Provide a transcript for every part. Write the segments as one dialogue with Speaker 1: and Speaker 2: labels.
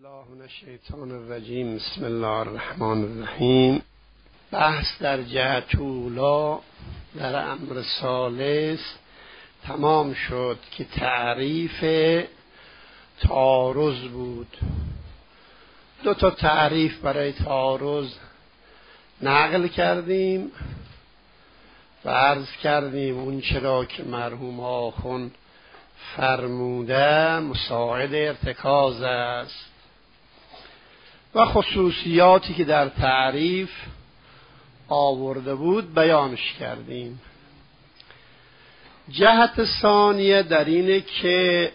Speaker 1: الله من الشیطان الرجیم. بسم الله الرحمن الرحیم. بحث در جهت اولی در امر ثالث تمام شد که تعریف تعارض بود. دو تا تعریف برای تعارض نقل کردیم و عرض کردیم اون چرا که مرحوم آخوند فرموده مساعد ارتکاز است و خصوصیاتی که در تعریف آورده بود بیانش کردیم. جهت ثانیه در اینه که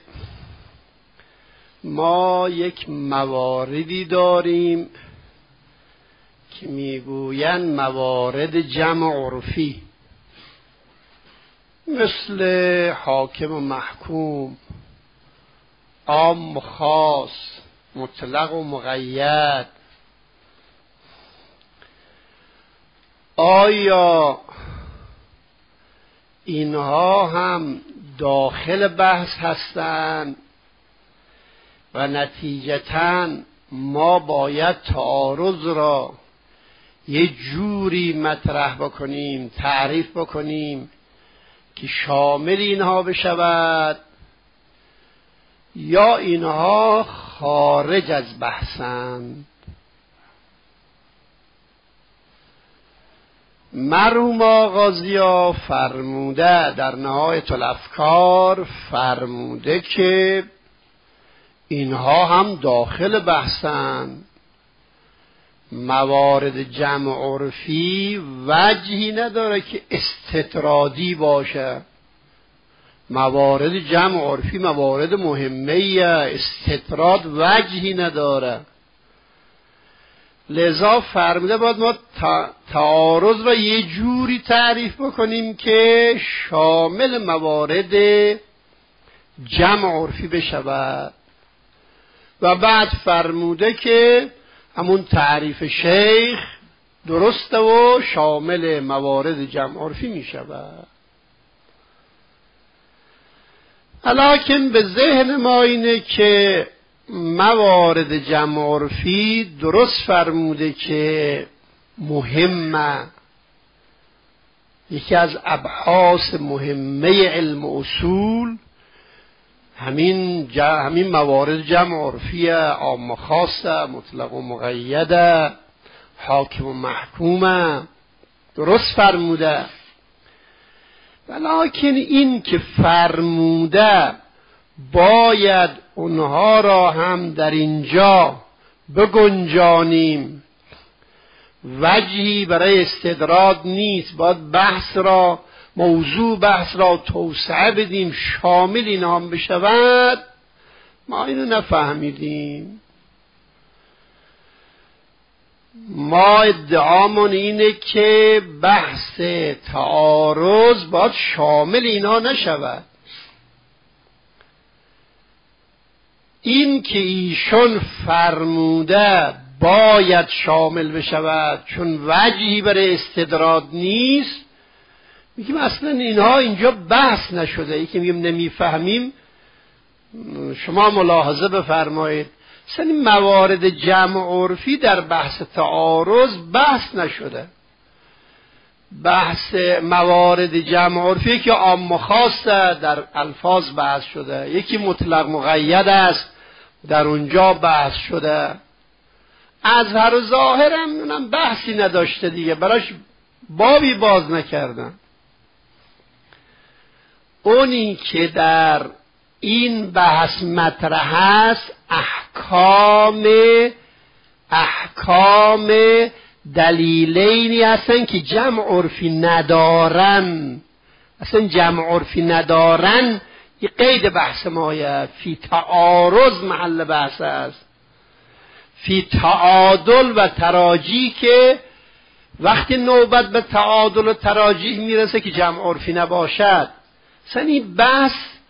Speaker 1: ما یک مواردی داریم که میگویند موارد جمع عرفی، مثل حاکم و محکوم، عام و خاص، مطلق و مقید. آیا اینها هم داخل بحث هستند و نتیجتاً ما باید تعارض را یه جوری مطرح بکنیم، تعریف بکنیم که شامل اینها بشود، یا اینها خارج از بحثند؟ مرحوم آغازیا فرموده در نهایت الافکار، فرموده که اینها هم داخل بحثند. موارد جمع عرفی وجهی نداره که استطرادی باشه. موارد جمع عرفی موارد مهمه، استطراد وجهی نداره. لذا فرموده باید ما تعارض را یه جوری تعریف بکنیم که شامل موارد جمع عرفی بشود. و بعد فرموده که همون تعریف شیخ درسته و شامل موارد جمع عرفی می شود. لکن به ذهن ما اینه که موارد جمع عرفی درست فرموده که مهمه، یکی از ابحاث مهمه علم اصول همین موارد جمع عرفیه، عام و خاصه، مطلق و مقیده، حاکم و محکومه. درست فرموده. ولیکن این که فرموده باید اونها را هم در اینجا بگنجانیم، وجهی برای استدراد نیست. باید موضوع بحث را توسعه بدیم، شامل اینها هم بشود. ما اینو نفهمیدیم. ما ادعامون اینه که بحث تعارض باید شامل اینها نشود. این که ایشون فرموده باید شامل بشود چون وجهی برای استدراد نیست، میگیم اصلا اینها اینجا بحث نشده. یکی میگیم نمیفهمیم، شما ملاحظه بفرمایید، اصلا این موارد جمع عرفی در بحث تعارض بحث نشده. بحث موارد جمع عرفی که عام و خاصه در الفاظ بحث شده، یکی مطلق مقید است در اونجا بحث شده. اظهر و ظاهر هم بحثی نداشته دیگه، براش بابی باز نکردن. اونی که در این بحث مطرح است احکام دلیلینی هستن که جمع عرفی ندارن. اصلا جمع عرفی ندارن یه قید بحث مایه. فی تعارض محل بحث است، فی تعادل و تراجی، که وقتی نوبت به تعادل و تراجیح میرسه که جمع عرفی نباشد. اصلا این بحث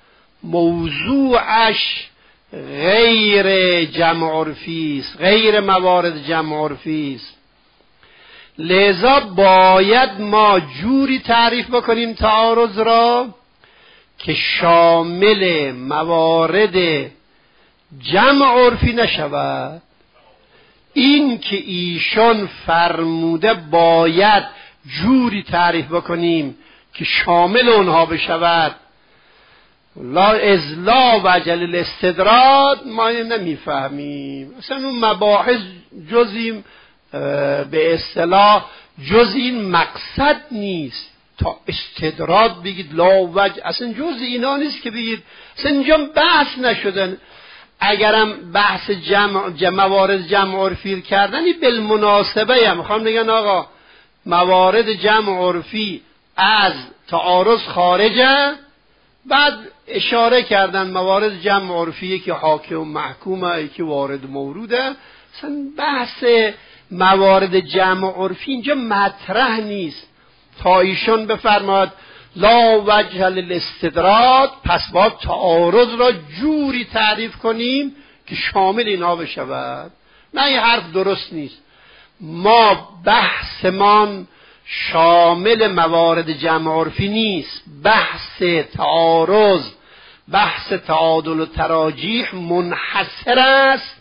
Speaker 1: موضوعش غیر جمع عرفی است، غیر موارد جمع عرفی است. لذا باید ما جوری تعریف بکنیم تعارض را که شامل موارد جمع عرفی نشود. این که ایشان فرموده باید جوری تعریف بکنیم که شامل اونها بشود، لا ازلا وجل الاستدراد، ما این نمیفهمیم. اصلا اون مباحث جز این به اصطلاح جز این مقصد نیست. تا استدراد بگید لا وجه، اصلا جز اینا نیست که بگید. اصلا اینجا بحث نشدن. اگرم بحث موارد جمع عرفی کردنی بالمناسبه هم میخوام بگن آقا موارد جمع عرفی از تعارض خارجه، بعد اشاره کردن موارد جمع عرفی که حاکم و محکومه، که وارد موروده. اصلا بحث موارد جمع عرفی اینجا مطرح نیست. تا ایشون بفرماد لا وجه للاستدراد، پس باید تعارض را جوری تعریف کنیم که شامل اینا بشود. نه، این حرف درست نیست. ما بحثمان شامل موارد جمع عرفی نیست. بحث تعارض، بحث تعادل و تراجیح منحصر است،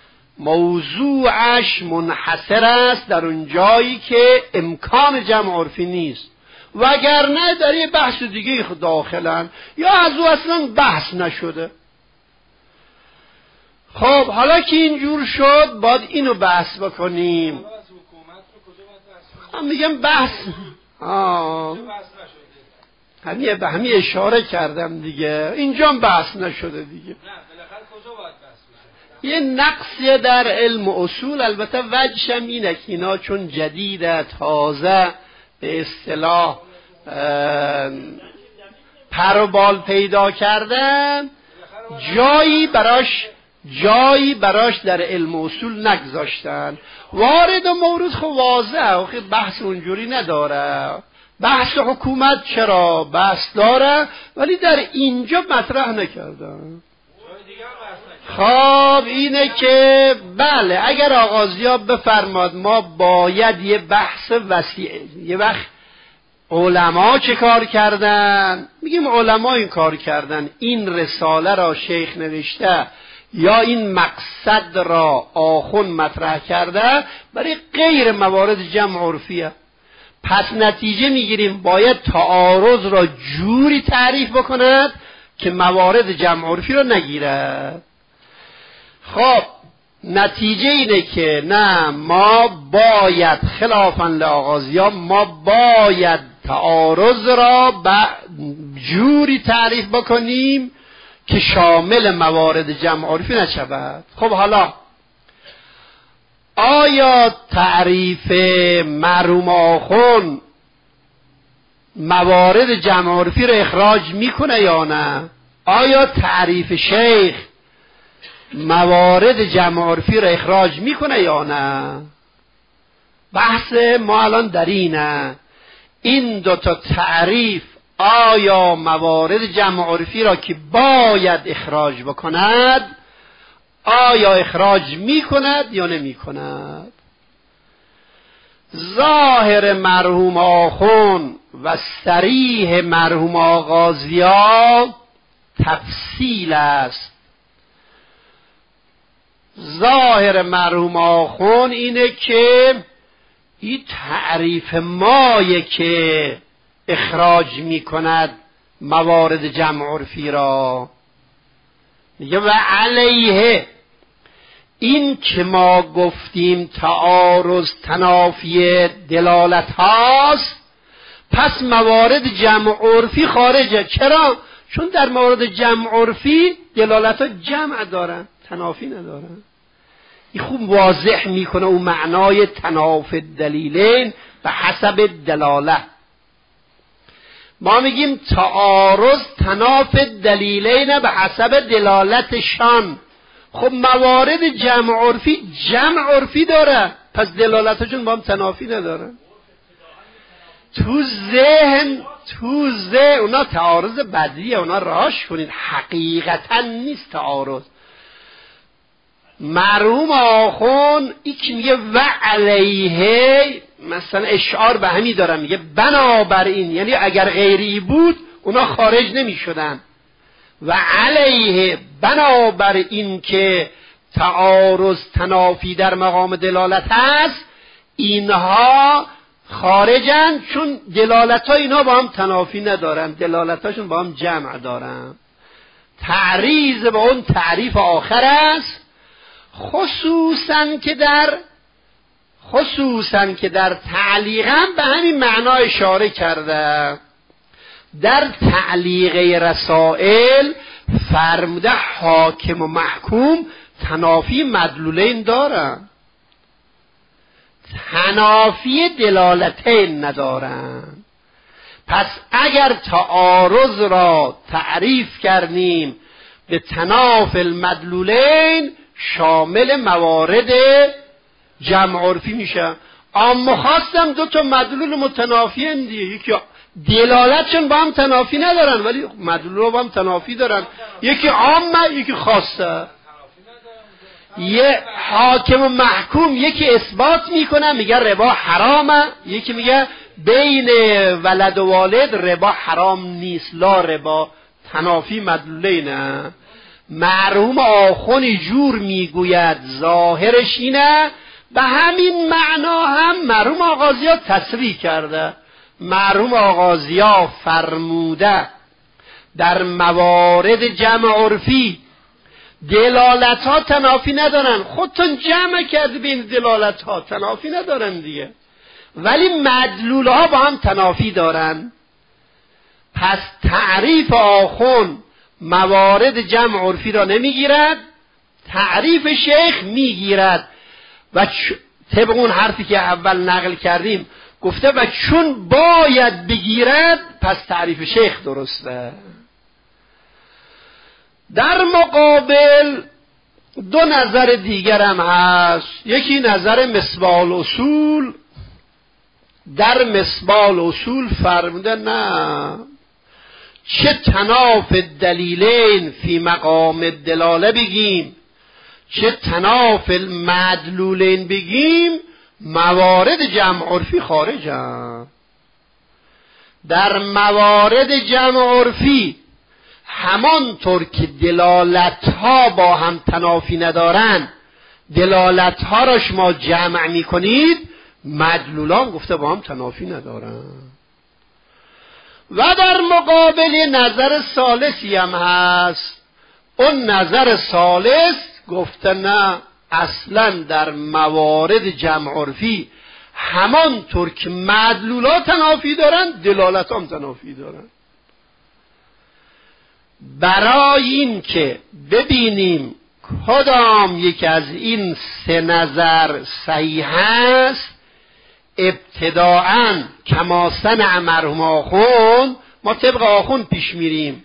Speaker 1: موضوعش منحصر است در اون جایی که امکان جمع عرفی نیست، وگرنه در یه بحث دیگه داخلن یا از او اصلا بحث نشده. خب حالا که اینجور شد باید اینو بحث بکنیم. هم میگم بحث همین اشاره کردم دیگه، اینجا بحث نشده دیگه. یه نقصی در علم اصول، البته وجهش اینه که اینا چون جدیده، تازه به اصطلاح پر و بال پیدا کردن، جایی براش در علم اصول نگذاشتن. وارد و مورد خب واضحه، بحث اونجوری نداره. بحث حکومت چرا بحث داره، ولی در اینجا مطرح نکردن. خب اینه که بله، اگر آغازیاب بفرماد ما باید یه بحث وسیع، یه وقت علما چه کار کردن؟ میگیم علما این کار کردن، این رساله را شیخ نوشته یا این مقصد را آخوند مطرح کرده برای غیر موارد جمع عرفیه. پس نتیجه میگیریم باید تعارض را جوری تعریف بکند که موارد جمع عرفی را نگیرد. خب نتیجه اینه که نه، ما باید خلافاً لآغازیان ما باید تعارض را جوری تعریف بکنیم که شامل موارد جمع عرفی نشود. خب حالا آیا تعریف مرحوم آخوند موارد جمع عرفی را اخراج میکنه یا نه؟ آیا تعریف شیخ موارد جمع عرفی را اخراج میکنه یا نه؟ بحث ما الان در اینه، این دوتا تعریف آیا موارد جمع عرفی را که باید اخراج بکند آیا اخراج میکند یا نمیکند؟ ظاهر مرحوم آخوند و صریح مرحوم آغازیا تفصیل است. ظاهر مرحوم آخوند اینه که این تعریف مایه که اخراج میکند موارد جمع عرفی را. میگه و علیه این که ما گفتیم تعارض تنافی دلالت هاست، پس موارد جمع عرفی خارجه. چرا؟ چون در موارد جمع عرفی دلالت ها جمع دارن، تنافی ندارن. این خوب واضح میکنه اون معنای تنافی دلیلین به حسب دلاله. ما میگیم تعارض تنافی دلیلین به حسب دلالتشان. خب موارد جمع عرفی داره، پس دلالتشون با هم تنافی ندارن. تو ذهن اونا تعارض بدیه، اونا راش کنید، حقیقتا نیست تعارض. مرحوم آخوند این که میگه و علیه، مثلا اشعار به همی دارم، میگه بنابراین، یعنی اگر غیری بود اونا خارج نمی شدن. و علیه بنابر این که تعارض تنافی در مقام دلالت هست اینها خارجن، چون دلالت ها اینها با هم تنافی ندارن، دلالت هاشون با هم جمع دارن. تعریض به اون تعریف آخر است، خصوصا که در تعلیق هم به همین معنا اشاره کرده. در تعلیق رسائل فرموده حاکم و محکوم تنافی مدلولین دارن، تنافی دلالتین ندارن. پس اگر تعارض را تعریف کردیم به تناف المدلولین شامل موارد جمع عرفی میشه. اما خواستم دو تا مدلول متنافی هستند، یکی دلالتشون با هم تنافی ندارن ولی مدلول با هم تنافی دارن، یکی عامه یکی خاصه. یه حاکم و محکوم یکی اثبات میکنه میگه ربا حرامه، یکی میگه بین ولد و والد ربا حرام نیست، لا ربا. تنافی مدلولینه. مرحوم آخونی جور میگوید ظاهرش اینه، به همین معنا هم مرحوم آغازی ها تصریح کرده. مرحوم آغازی ها فرموده در موارد جمع عرفی دلالت ها تنافی ندارن. خودتون جمع کرد بین دلالت ها تنافی ندارن دیگه، ولی مدلول ها با هم تنافی دارن. پس تعریف آخون موارد جمع عرفی را نمیگیرد، تعریف شیخ میگیرد. و طبق اون حرفی که اول نقل کردیم گفته و چون باید بگیرد پس تعریف شیخ درسته. در مقابل دو نظر دیگر هم هست. یکی نظر مصباح الاصول. در مصباح الاصول فرموده نه، چه تناف دلیلین فی مقام دلاله بگیم چه تناف المدلولین بگیم موارد جمع عرفی خارجن. در موارد جمع عرفی همانطور که دلالت ها با هم تنافی ندارن، دلالت ها را شما جمع می کنید، مدلولان گفته با هم تنافی ندارن. و در مقابل نظر ثالثی هم هست. اون نظر ثالث گفته نه، اصلا در موارد جمع عرفی همانطور که مدلولات تنافی دارن دلالت هم تنافی دارن. برای این که ببینیم کدام یک از این سه نظر صحیح است، ابتداءً کما صنع مرحوم آخون، ما طبق آخون پیش میریم.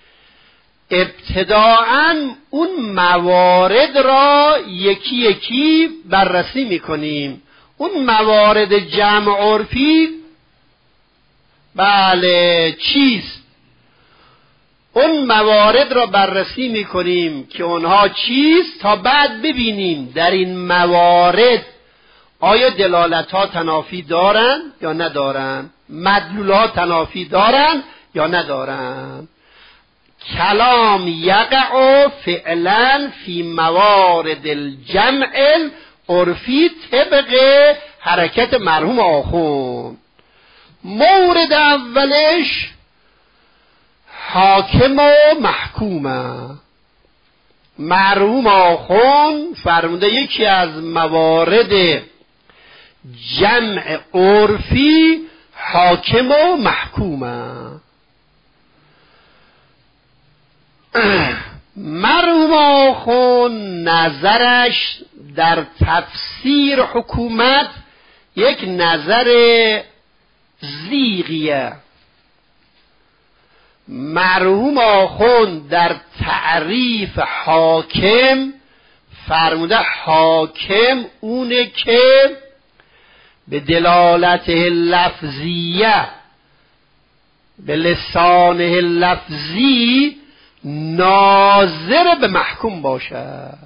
Speaker 1: ابتداءً اون موارد را یکی یکی بررسی میکنیم. اون موارد جمع عرفی بله چیست؟ اون موارد را بررسی میکنیم که اونها چیست تا بعد ببینیم در این موارد آیا دلالت ها تنافی دارن یا ندارن، مدلول ها تنافی دارن یا ندارن. کلام یقع فعلا فی موارد الجمع عرفی طبق حرکت مرحوم آخون. مورد اولش حاکم و محکومه. مرحوم آخون فرموده یکی از موارد جمع عرفی حاکم و محکومه. مرحوم آخون نظرش در تفسیر حکومت یک نظر زیغیه. مرحوم آخون در تعریف حاکم فرموده حاکم اونه که به دلالته لفظیه به لسانه لفظی ناظر به محکوم باشد.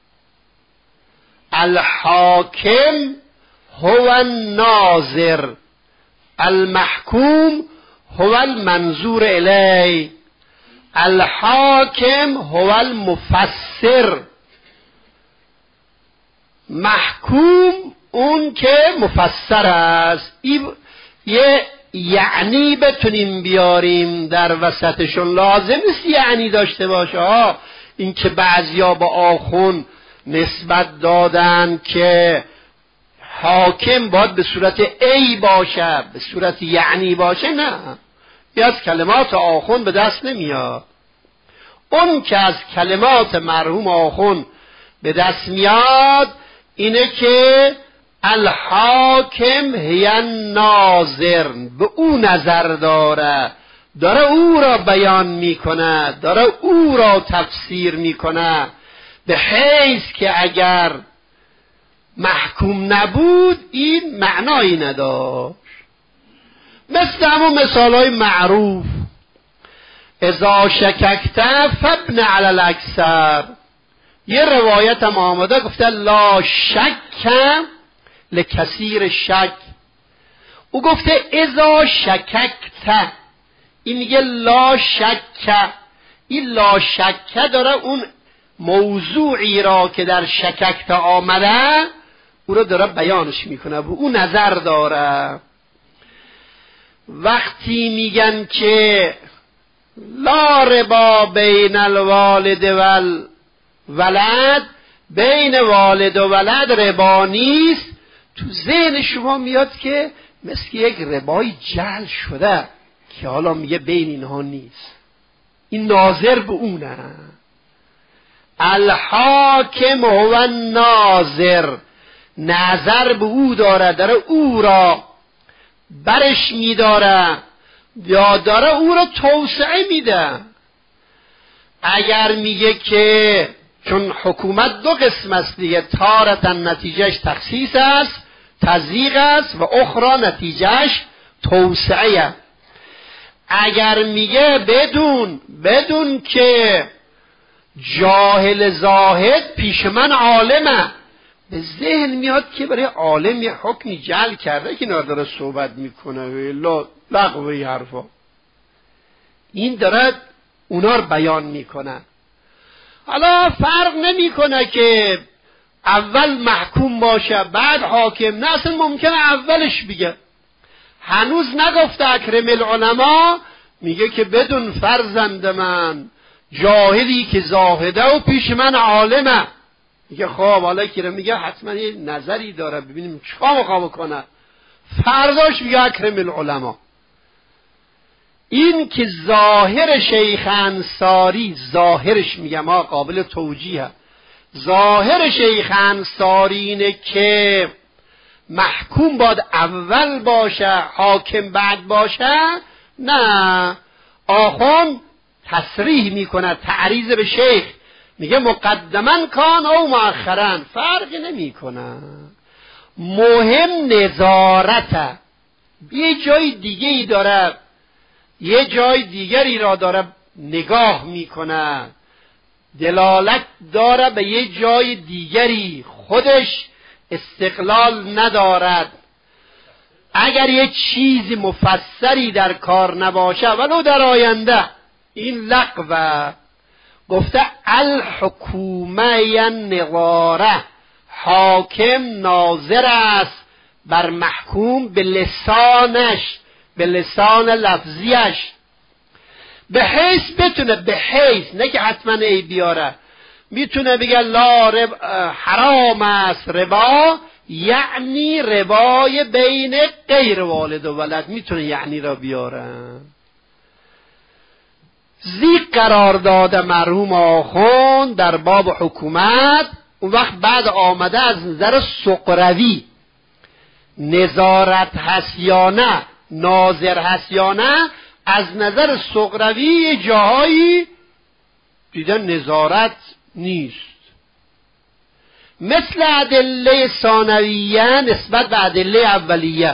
Speaker 1: الحاکم هو الناظر، المحکوم هو المنظور الیه. الحاکم هو المفسر، محکوم اون که مفسر است. یه یعنی بتونیم بیاریم در وسطشون، لازم نیست یعنی داشته باشه. این که بعضیا با آخون نسبت دادن که حاکم باید به صورت ای باشه، به صورت یعنی باشه، نه، این از کلمات آخون به دست نمیاد. اون که از کلمات مرحوم آخون به دست میاد اینه که الحاکم هی ناظر، به او نظر داره او را بیان میکنه، داره او را تفسیر میکنه، به حیث که اگر محکوم نبود این معنایی نداشت. مثل همون مثالهای معروف، اذا شککت فابن علی الاکثر. یه روایت هم آمده گفته لا شک لکثیر شک، او گفته اذا شککت، این میگه لا شک. این لا شک داره اون موضوعی را که در شککت آمده او را داره بیانش میکنه، به او نظر داره. وقتی میگن که لا ربا بین الوالد والولد، بین والد و ولد ربا نیست، تو ذهن شما میاد که مثل یک ربای جعل شده که حالا میگه بین اینها نیست. این ناظر به اونه. الحاکم هو الناظر، نظر به او داره او را برش میداره یا داره او را توسعه میده. اگر میگه که چون حکومت دو قسم است دیگه، تارتا نتیجهش تخصیص است، تضییق است، و اخرى نتیجهش توسعه. اگر میگه بدون که جاهل زاهد پیش من عالمه، به ذهن میاد که برای عالم یه حکمی جعل کرده که اینا داره صحبت میکنه لغوی حرفا. این داره اونا رو بیان میکنه. حالا فرق نمیکنه که اول محکوم باشه بعد حاکم، نه، اصلا ممکنه اولش بگه. هنوز نگفته اکرم العلماء، میگه که بدون فرزند من جاهلی که زاهده و پیش من عالمه. میگه خب حالا که میگه حتما یه نظری داره، ببینیم چیکار میخواد کنه. فرداش میگه اکرم العلماء. این که ظاهر شیخ انصاری، ظاهرش میگم قابل توجیه، ظاهر شیخ انصاری اینه که محکوم باید اول باشه حاکم بعد باشه، نه، آخوان تصریح میکنه، تعریض به شیخ، میگه مقدما کان او مؤخرا، فرق نمیکنه. مهم نظارته. یه جای دیگه ای داره، یه جای دیگری را داره نگاه میکنه، دلالت داره به یه جای دیگری، خودش استقلال ندارد. اگر یه چیزی مفسری در کار نباشه ولو در آینده، این لغوه. گفته الحکومه نظاره، حاکم ناظر است بر محکوم به لسانش، به لسان لفظیش، به حیث بتونه، به حیث نه که حتما ای بیاره، میتونه بگه لا حرام است ربا، یعنی ربای بین غیر والد و ولد، میتونه یعنی را بیاره. زیق قرار داده مرحوم آخوند در باب حکومت. اون وقت بعد آمده از نظر سقروی نظارت هست یا نه، ناظر هست یا نه. از نظر سقروی جاهایی دیدن نظارت نیست، مثل ادله ثانویه نسبت به ادله اولیه.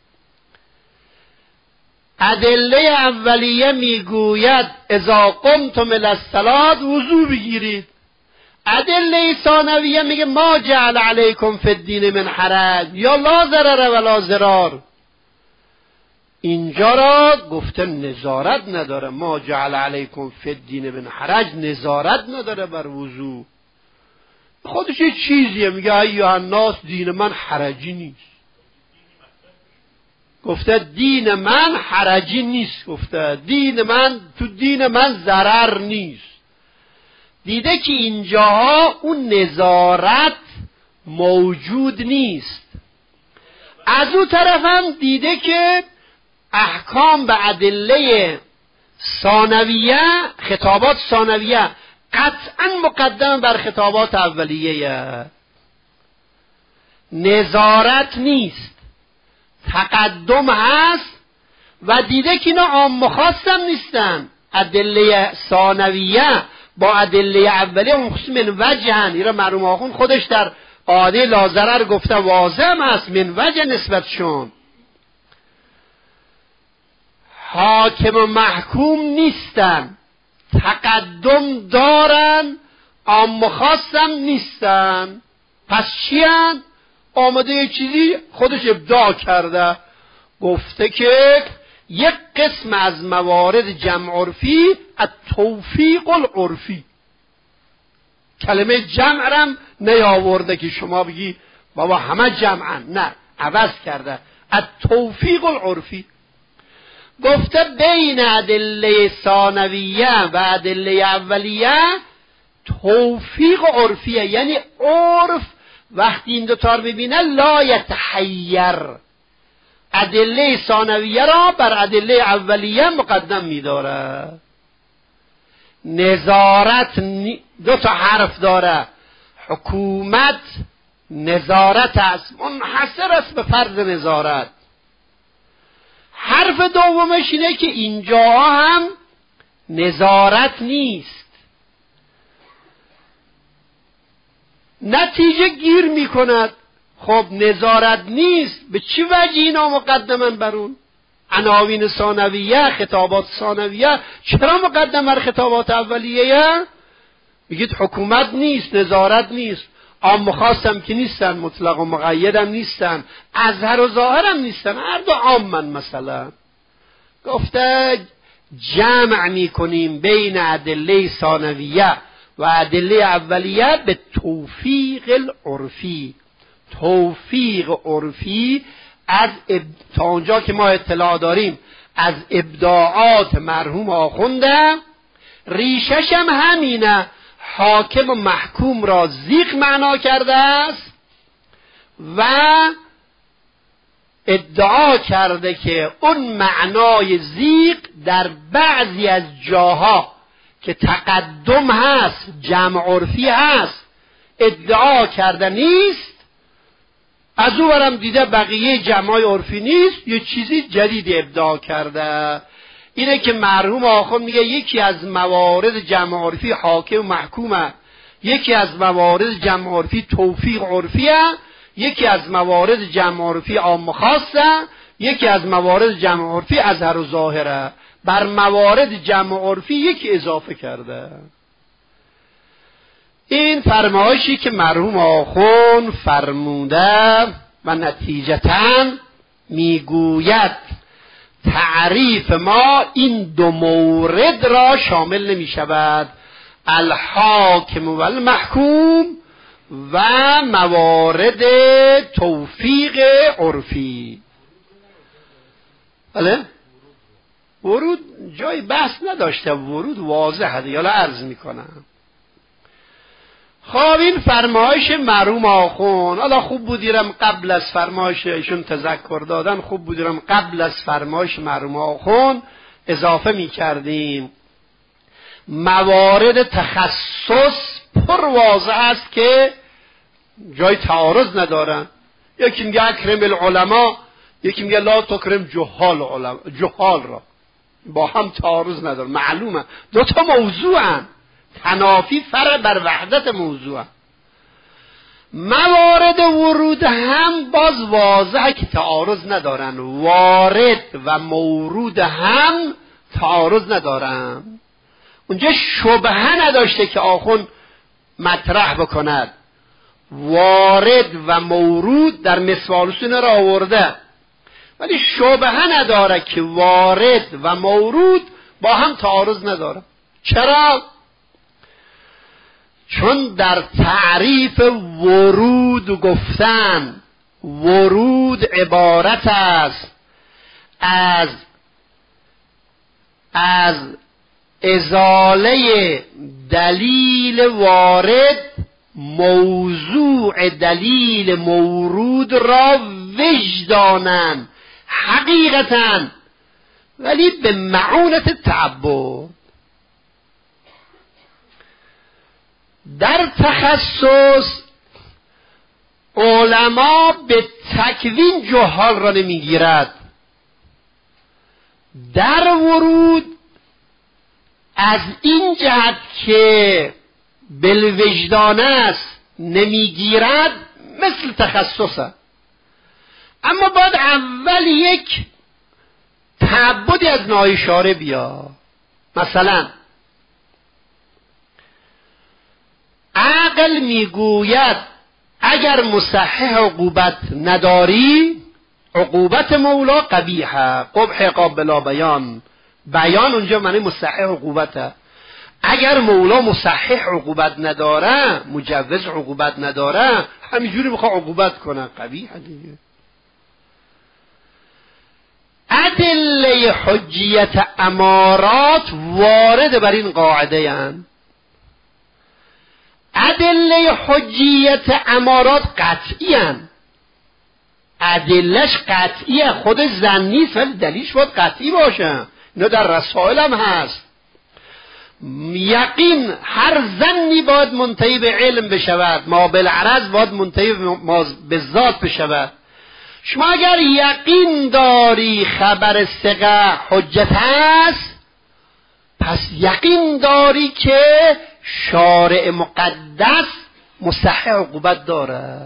Speaker 1: ادله اولیه میگوید اذا قمتم الی الصلاة وضو بگیرید. ادله ثانویه میگه ما جعل علیکم فی الدین من حرج، یا لا ضرر ولا ضرار. اینجا را گفته نظارت نداره. ما جعل علیکم فی الدین من حرج، نظارت نداره بر وضو. خودش یه چیزیه، میگه ایها الناس دین من حرجی نیست. گفته دین من حرجی نیست، گفته دین من، تو دین من ضرر نیست. دیده که اینجاها اون نظارت موجود نیست. از اون طرف هم دیده که احکام به ادله ثانویه، خطابات ثانویه قطعا مقدم بر خطابات اولیه. نظارت نیست، تقدم هست. و دیده که اینا عام و خاص هم نیستن. ادله ثانویه با ادله اولیه مخصوص من وجهن. این را مرحوم آخوند خودش در قاعده لاضرر گفته، واضح است من وجه نسبتشون. حاکم و محکوم نیستن، تقدم دارن، عام و خاص هم نیستن. پس چی هن؟ آمده یه چیزی خودش ابداع کرده، گفته که یک قسم از موارد جمع عرفی التوفیق العرفی. کلمه جمع رم نیاورده که شما بگی بابا همه جمعن، نه، عوض کرده التوفیق العرفی. گفته بین ادله ثانویه و ادله اولیه توفیق عرفیه، یعنی عرف وقتی این دوتا رو ببینه لا یتحیر، ادله ثانویه را بر ادله اولیه مقدم می‌داره. نظارت دو تا حرف داره، حکومت نظارت است، منحصر است به فرض نظارت. حرف دومش اینه که اینجا هم نظارت نیست. نتیجه گیر میکند. خب نظارت نیست، به چی وجه اینا مقدمن بر اون؟ عناوین ثانویه، خطابات ثانویه چرا مقدم بر خطابات اولیه؟ میگید حکومت نیست، نظارت نیست، عام و خاص هم که نیستن، مطلق و مقید هم نیستن، اظهر و ظاهر هم نیستن، هر دو عامن. مثلا گفته جمع میکنیم بین ادله ثانویه و ادله اولیه به توفیق العرفی. توفیق عرفی از تا اونجا که ما اطلاع داریم از ابداعات مرحوم آخونده، ریشش هم همینه. حاکم و محکوم را زیغ معنا کرده است و ادعا کرده که اون معنای زیغ در بعضی از جاها که تقدم هست، جمع عرفی هست، ادعا کرده نیست. از او برم دیده بقیه جمعای عرفی نیست، یه چیزی جدید ابداع کرده. اینه که مرحوم آخوند میگه یکی از موارد جمع عرفی حاکم و محکومه، یکی از موارد جمع عرفی توفیق عرفیه، یکی از موارد جمع عرفی عام و خاصه، یکی از موارد جمع عرفی اظهر و ظاهره. بر موارد جمع عرفی یکی اضافه کرده. این فرمایشی که مرحوم آخوند فرموده و نتیجتاً میگوید تعریف ما این دو مورد را شامل نمی شود، الحاکم و المحکوم و موارد توفیق عرفی. بله؟ ورود جای بحث نداشته، ورود واضحه، یالا عرض میکنم. خب این فرمایش مرحوم آخوند، حالا خوب بودیرم قبل از فرمایش ایشون تذکر دادن، خوب بودیرم قبل از فرمایش مرحوم آخوند اضافه می کردیم. موارد تخصص پر واضح است که جای تعارض ندارن. یکی میگه اکرم العلماء، یکی میگه لا تکرم جهال را، با هم تعارض ندارن، معلومه دو تا موضوعن، تنافی فرع بر وحدت موضوع. موارد ورود هم باز واضحه که تعارض ندارن، وارد و مورود هم تعارض ندارن. اونجا شبهه نداشته که آخوند مطرح بکند. وارد و مورود در مسوالسون را آورده. ولی شبهه نداره که وارد و مورود با هم تعارض نداره. چرا؟ چون در تعریف ورود گفتن ورود عبارت است از ازاله دلیل وارد موضوع دلیل مورود را وجدانن حقیقتا، ولی به معونت تعبد. در تخصص علما به تکوین جهال را نمیگیرد، در ورود از این جهت که بالوجدان است نمیگیرد مثل تخصص است. اما باید اول یک تعبدی از نااشاره بیا. مثلا عقل میگوید اگر مصحح عقوبت نداری عقوبت مولا قبیحه، قبح عقاب بلا بیان. بیان اونجا معنی مصحح عقوبته. اگر مولا مصحح عقوبت نداره، مجوز عقوبت نداره، همینجوری بخواه عقوبت کنه، قبیحه دیگه. ادله حجیت امارات وارد بر این قاعده اند. ادله حجیت امارات قطعی اند، ادلش قطعیه، خود زن نیست ولی دلیلش باید قطعی باشه. اینا در رسائل هم هست. یقین هر زنی باید منتهی به علم بشود، ما بالعرض باید منتهی به ذات بشود. شما اگر یقین داری خبر ثقه حجت هست، پس یقین داری که شارع مقدس مصحح عقوبت داره.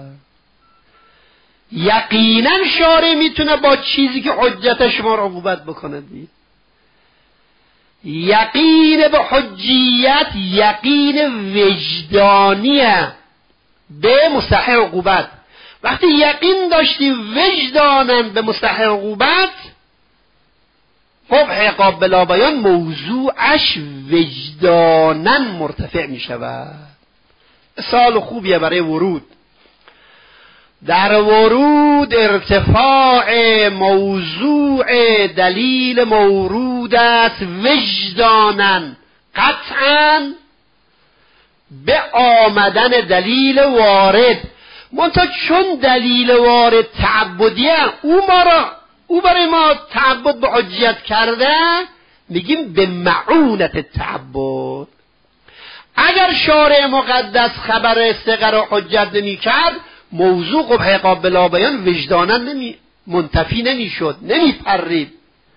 Speaker 1: یقینا شارع میتونه با چیزی که حجت شما رو عقوبت بکنه. یقین به حجیت یقین وجدانیه به مصحح عقوبت. وقتی یقین داشتی وجدانن به مصحح عقوبت، قبح عقاب بلا بیان موضوعش وجدانن مرتفع می شود. مثال خوبیه برای ورود. در ورود ارتفاع موضوع دلیل مورود است وجدانن، قطعا به آمدن دلیل وارد. منتها چون دلیل وارد تعبدیه، او برای ما تعبد به حجیت کرده، میگیم به معونت تعبد. اگر شارع مقدس خبر ثقه را حجت نمی کرد، موضوع قبح عقاب بلا بیان وجدانا منتفی نمی شد، نمی پرید،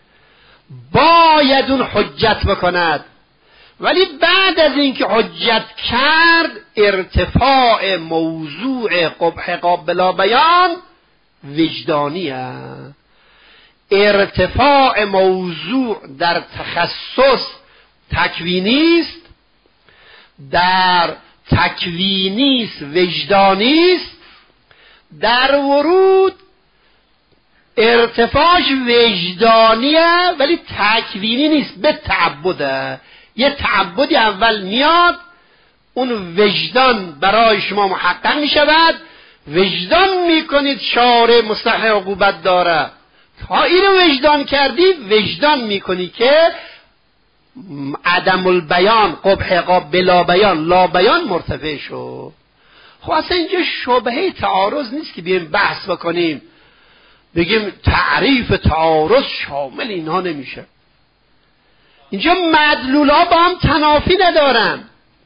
Speaker 1: باید اون حجت بکند. ولی بعد از اینکه حجت کرد، ارتفاع موضوع قبح عقاب بلا بیان وجدانیه. ارتفاع موضوع در تخصص تکوینیست، در تکوینیست وجدانیست، در ورود ارتفاعش وجدانیه ولی تکوینی نیست، به تعبده. یه تعبدی اول میاد، اون وجدان برای شما محقق می شود، وجدان می کنید شارع مصحح عقوبت داره. تا اینو وجدان کردی، وجدان می کنی که عدم البیان قبح عقاب بلا بیان لا بیان مرتفع شد. خب اصلا اینجا شبهه تعارض نیست که بیایم بحث بکنیم بگیم تعریف تعارض شامل اینها نمیشه. اینجا مدلولا با هم تنافی ندارن.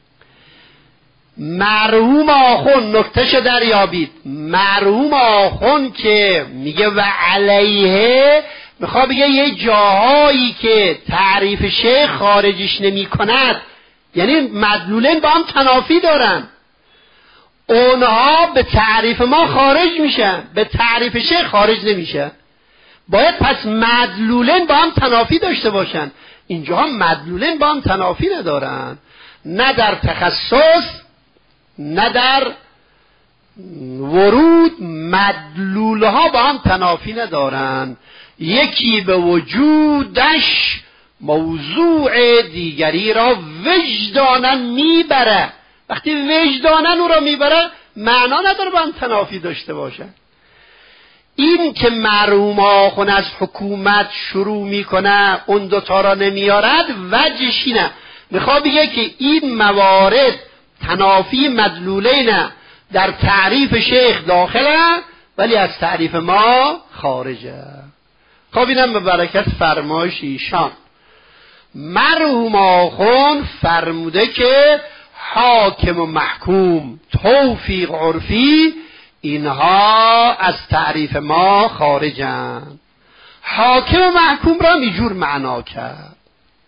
Speaker 1: مرحوم آخون نکتهش دریابید. مرحوم آخون که میگه و علیه، میخواد بگه یه جاهایی که تعریف شیخ خارجش نمی کند، یعنی مدلولین با هم تنافی دارن. اونها به تعریف ما خارج میشن، به تعریف شیخ خارج نمیشن. باید پس مدلولین با هم تنافی داشته باشن. اینجا هم مدلولین با هم تنافی ندارن، نه در تخصص نه در ورود مدلولها با هم تنافی ندارن. یکی به وجودش موضوع دیگری را وجداناً میبره. وقتی وجداناً او را میبره معنا نداره با هم تنافی داشته باشن. این که مرحوم آخوند از حکومت شروع میکنه اون دوتا را نمیارد، وجهش اینه میخواد بگه که این موارد تنافی مدلولین در تعریف شیخ داخله ولی از تعریف ما خارجه. خب اینم به برکت فرمایش ایشان. مرحوم آخوند فرموده که حاکم و محکوم توفیق عرفی اینها از تعریف ما خارجند. حاکم و محکوم را اینجور معنا کرد.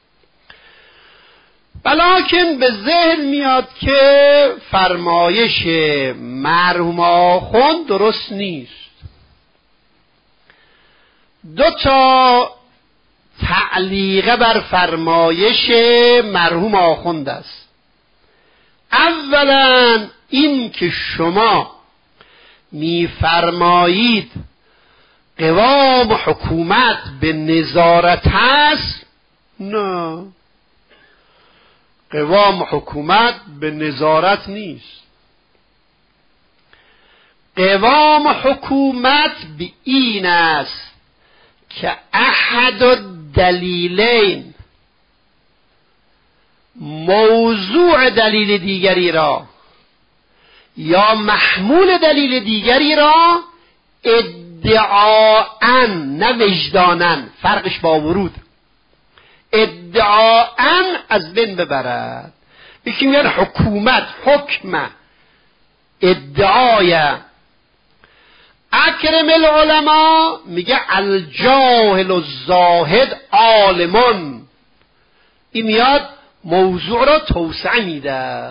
Speaker 1: بلکن به ذهن میاد که فرمایش مرحوم آخوند درست نیست. دو تا تعلیقه بر فرمایش مرحوم آخوند است. اولا این که شما میفرمایید قوام حکومت به نظارت هست، نه، قوام حکومت به نظارت نیست. قوام حکومت به این است که احد الدلیلین موضوع دلیل دیگری را یا محمول دلیل دیگری را ادعاءً نه وجداناً، فرقش با ورود، ادعاءً از بین ببرد. یکی میگن حکومت حکم ادعای. اکرم العلماء میگه الجاهل الزاهد عالمون. این میاد موضوع را توسعه میده.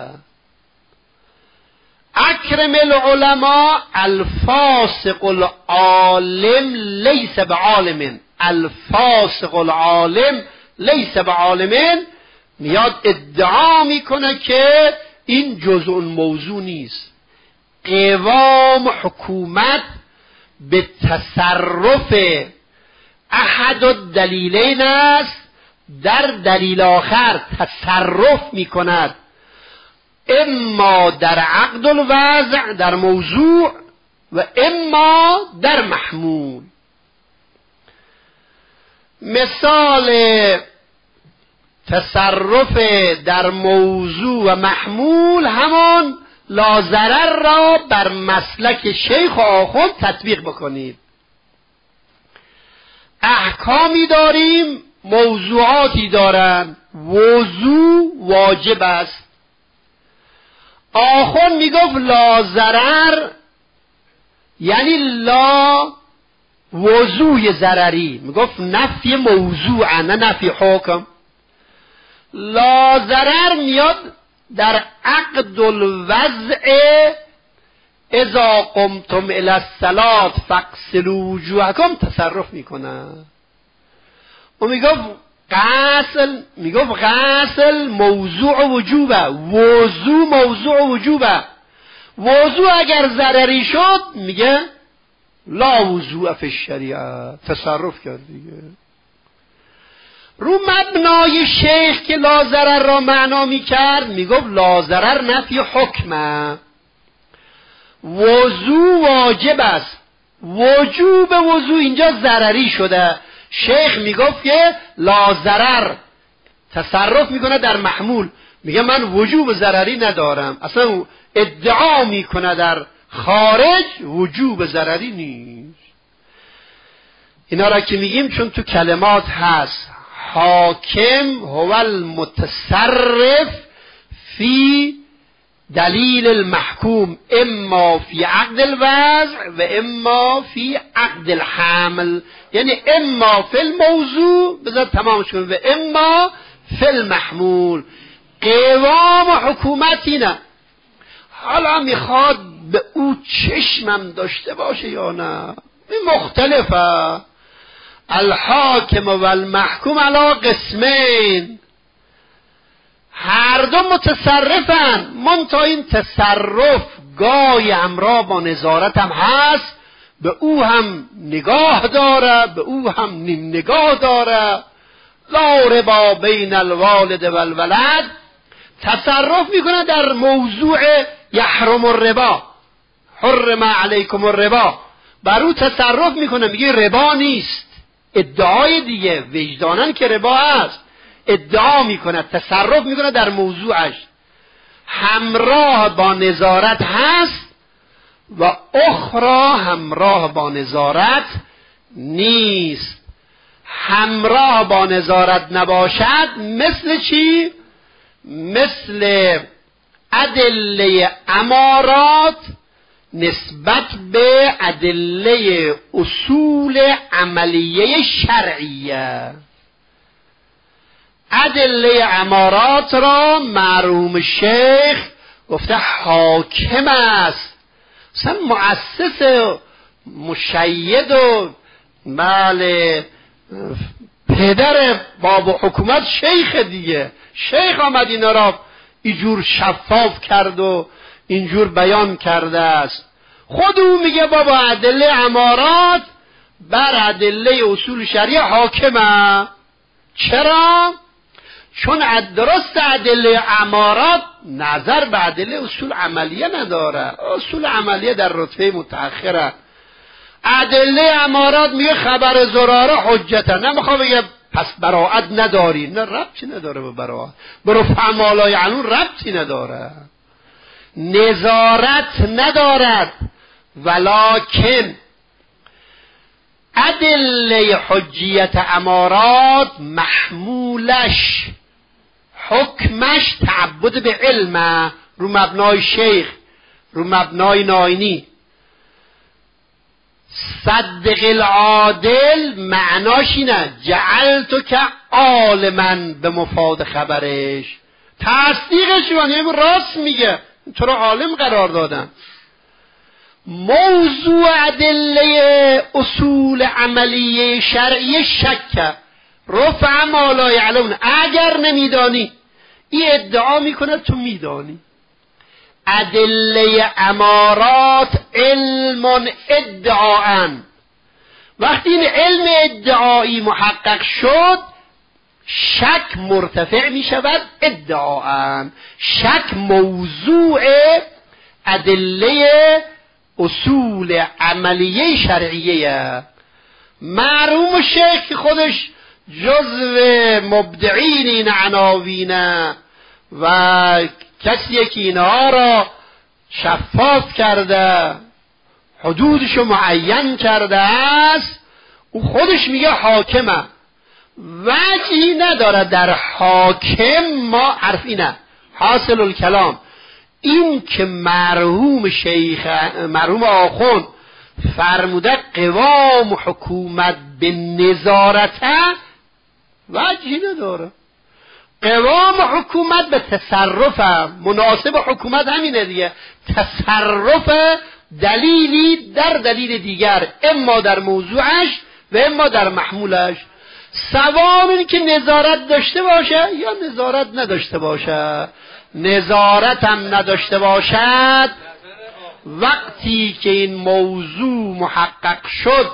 Speaker 1: اکرم العلماء الفاسق العالم لیس بعالم، الفاسق العالم لیس بعالم، میاد ادعا میکنه که این جزء موضوع نیست. قوام حکومت به تصرف احد الدلیلین است، در دلیل آخر تصرف میکند، اما در عقد الوضع در موضوع و اما در محمول. مثال تصرف در موضوع و محمول همان لاضرر را بر مسلک شیخ و آخوند تطبیق بکنید. احکامی داریم، موضوعاتی دارن، وضوع واجب است. آخوند میگفت لاضرر یعنی لا وضوع ضرری، میگفت نفی موضوع نه نفی حکم. لاضرر میاد در عقد الوضع اذا قمتم الی الصلاة فاغسلوا وجوهکم تصرف میکنه. و میگفت غسل موضوع وجوبه، وضوع موضوع وجوبه. وضوع اگر ضرری شد میگه لا وضوع فی الشریعه، تصرف کرد دیگه. رو مبنای شیخ که لا ضرر را معنا میکرد میگفت لا ضرر نفی حکمه، وضوع واجب است، وجوب وضوع اینجا ضرری شده. شیخ میگفت که لا ضرر تصرف میکنه در محمول، میگه من وجوب ضرری ندارم، اصلا ادعا میکنه در خارج وجوب ضرری نیست. اینا را که میگیم چون تو کلمات هست. حاکم هو المتصرف فی دلیل المحکوم اما فی عقد الوضع و اما فی عقد الحمل، یعنی اما فی الموضوع بذار تمامش کنیم و اما فی المحمول. قوام حکومت اینه. حالا میخواد به او چشمم داشته باشه یا نه، این مختلفه. الحاکم و المحکوم علی قسمین، هر دو متصرفن، منتها این تصرف گاهی همراه با نظارت هم هست، به او هم نگاه داره، به او هم نیم نگاه داره. لا ربا بین الوالد و الولد، تصرف میکنه در موضوع یحرم الربا، حرم علیکم الربا، بر او تصرف میکنه، میگه ربا نیست. ادعای دیگه، وجدانن که ربا هست، ادعا میکنه، تصرف میکنه در موضوعش. همراه با نظارت هست و اخرى همراه با نظارت نیست. همراه با نظارت نباشد مثل چی؟ مثل ادله امارات نسبت به ادله اصول عملیه شرعیه. ادله امارات را مرحوم شیخ گفته حاکم است، مثلا مؤسس و مشید و بله پدر باب حکومت شیخ دیگه. شیخ آمد اینا را اینجور شفاف کرد و اینجور بیان کرده است. خود او میگه بابا ادله امارات بر ادله اصول شریعه حاکمه. چرا؟ چون درست ادله امارات نظر به ادله اصول عملیه نداره. اصول عملیه در رتبه متأخره. ادله امارات میگه خبر زراره حجته، نمیخواد بگه پس براءت نداری، نه ربطی نداره به براءت، برو فعمالای عنون ربطی نداره، نظارت ندارد. ولکن ادله حجیت امارات محمولش حکمش تعبد به علم، رو مبنای شیخ، رو مبنای ناینی. صدق العادل معناش اینه جعلتو که عالما به مفاد خبرش، تصدیقش یعنی راست میگه، تو رو عالم قرار دادن. موضوع ادله اصول عملیه شرعی شک رفع ما لا یعلمون، اگر نمیدانی. این ادعا میکنه تو میدانی. ادله امارات علم ادعاءن، وقتی این علم ادعایی محقق شد شک مرتفع می شود ادعاءن. شک موضوع ادله اصول عملیه شرعیه. مرحوم شیخ خودش جزو مبدعین این عناوینه و کسی که اینها را شفاف کرده، حدودشو معین کرده است، او خودش میگه حاکمه. وجهی نداره در حاکم ما حرف اینه حاصل الکلام این که مرحوم شیخ مرحوم آخوند فرموده قوام حکومت به نظارته، وجهی نداره. قوام حکومت به تصرف، مناسب حکومت همینه دیگه، تصرف دلیلی در دلیل دیگر، اما در موضوعش و اما در محمولش. سواء این که نظارت داشته باشه یا نظارت نداشته باشه. نظارت هم نداشته باشد وقتی که این موضوع محقق شد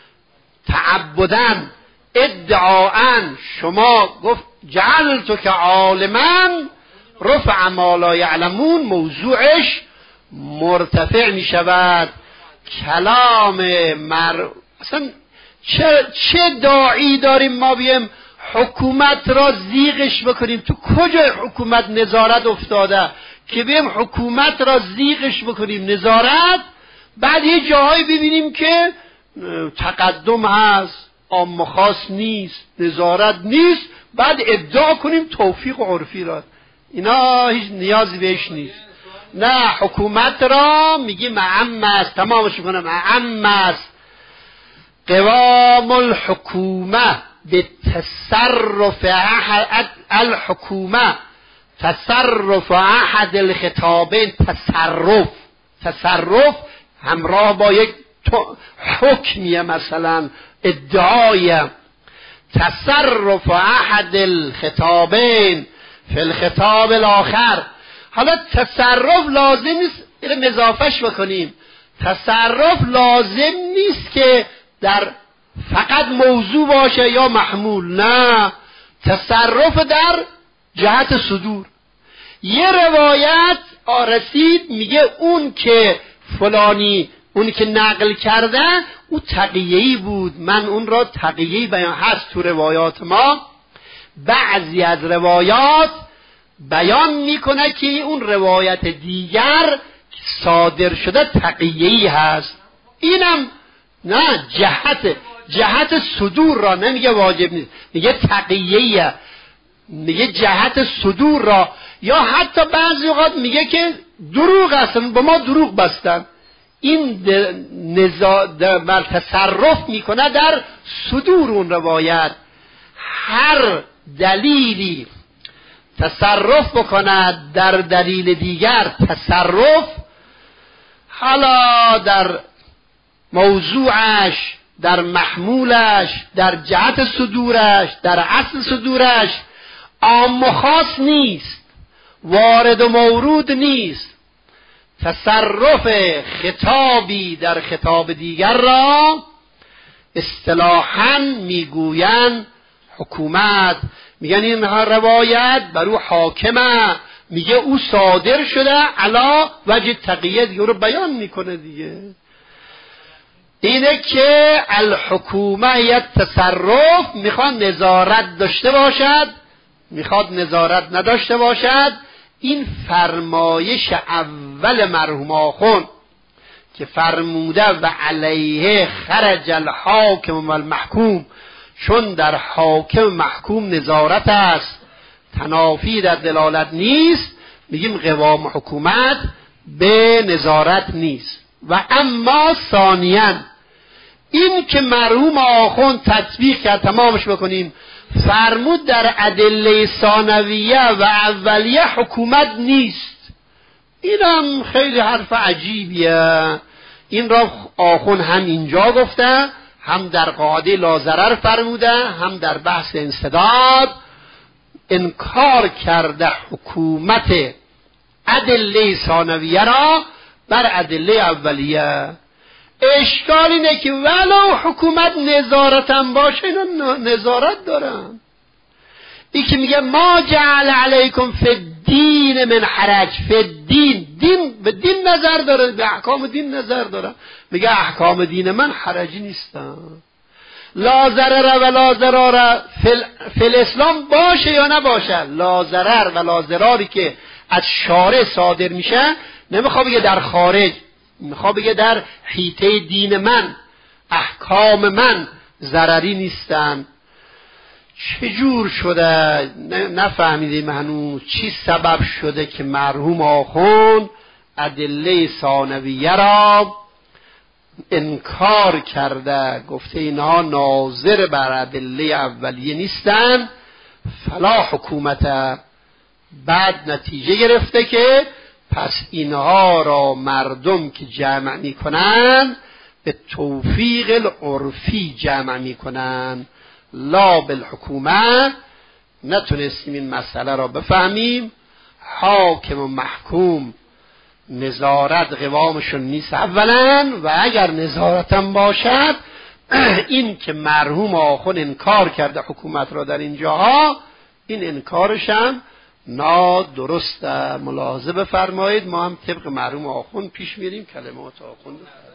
Speaker 1: تعبداً ادعاءً، شما گفت جعلتو که عالماً رفع ما لا یعلمون، موضوعش مرتفع می شود. کلام اصلا چه داعی داریم ما بیم حکومت را زیغش بکنیم؟ تو کجای حکومت نظارت افتاده که بیم حکومت را زیغش بکنیم نظارت؟ بعد یه جاهایی ببینیم که تقدم هست، عام خاص نیست، نظارت نیست، بعد ادعا کنیم توفیق و عرفی را. اینا هیچ نیازی بهش نیست. نه، حکومت را میگی معم است، تمامش کنه معم است. قوام الحکومه به تصرف احد الحکومه، تصرف احد الخطابین، تصرف همراه با یک حکمیه، مثلا ادعای تصرف احد الخطابین فی الخطاب الاخر. حالا تصرف لازم نیست اینو اضافهش بکنیم، تصرف لازم نیست که در فقط موضوع باشه یا محمول، نه، تصرف در جهت صدور. یه روایت رسید میگه اون که فلانی، اون که نقل کرده او تقیه‌ای بود، من اون را تقیه‌ای بیان هست تو روایات ما. بعضی از روایات بیان میکنه که اون روایت دیگر صادر شده تقیه‌ای هست. اینم نه، جهت صدور را نمیگه واجب نیست، میگه تقیه‌ایه، میگه جهت صدور را. یا حتی بعضی اوقات میگه که دروغ هستن، با ما دروغ بستن. این بر تصرف میکنه در صدور اون روایت. هر دلیلی تصرف بکند در دلیل دیگر، تصرف حالا در موضوعش، در محمولش، در جهت صدورش، در اصل صدورش عام و خاص نیست، وارد و مورود نیست. تصرف خطابی در خطاب دیگر را اصطلاحاً میگویند حکومت، میگن این روایت بر او حاکمه، میگه او صادر شده علا وجه تقیه، دیگه رو بیان میکنه دیگه. اینه که الحکومه یه تصرف، میخواد نظارت داشته باشد، میخواد نظارت نداشته باشد. این فرمایش اول مرحوم آخوند که فرموده و علیه خرج الحاکم و المحکوم، چون در حاکم محکوم نظارت است، تنافی در دلالت نیست، میگیم قوام حکومت به نظارت نیست. و اما ثانیاً این که مرحوم آخوند تطبیق کرد، تمامش بکنیم، فرمود در ادله ثانویه و اولیه حکومت نیست. اینم خیلی حرف عجیبیه. این را آخوند هم اینجا گفته، هم در قاعده لاضرر فرموده، هم در بحث انسداد انکار کرده حکومت ادله ثانویه را بر ادله اولیه. اشکال اینه که ولو حکومت نظارتم باشه، اینا نظارت دارن. این که میگه ما جعل علیکم فی الدین من حرج، فی الدین، دین به دین نظر داره، به احکام دین نظر داره. میگه احکام دین من حرجی نیستن. لا ضرر و لا ضرار فی الاسلام باشه یا نباشه، لا ضرر و لا ضراری که از شارع صادر میشه نمیخواد بگه در خارج، میخواد بگه در حیطه دین من، احکام من ضرری نیستن. چجور شده نفهمیدیم هنوز چی سبب شده که مرحوم آخوند ادله ثانویه را انکار کرده، گفته اینها ناظر بر ادله اولیه نیستن، فلا حکومت. بعد نتیجه گرفته که پس اینها را مردم که جمع میکنن به توفیق العرفی جمع میکنن، لا بالحکومه. نتونستیم این مسئله را بفهمیم. حاکم و محکوم نظارت قوامشون نیست اولا، و اگر نظارتم باشد این که مرحوم آخوند انکار کرده حکومت را در اینجاها، این انکارشم نادرسته. ملاحظه بفرمایید، ما هم طبق مرحوم آخوند پیش میریم. کلمات آخوند